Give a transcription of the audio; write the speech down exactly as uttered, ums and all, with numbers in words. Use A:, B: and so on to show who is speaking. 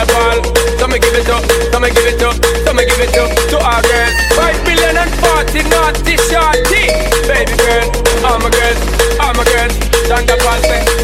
A: Thunderball. So me give it up, so me give it up, so me give it up to our girls. Five billion and forty naughty shorty. Baby girl, all my girls, all my girls. Thunderball say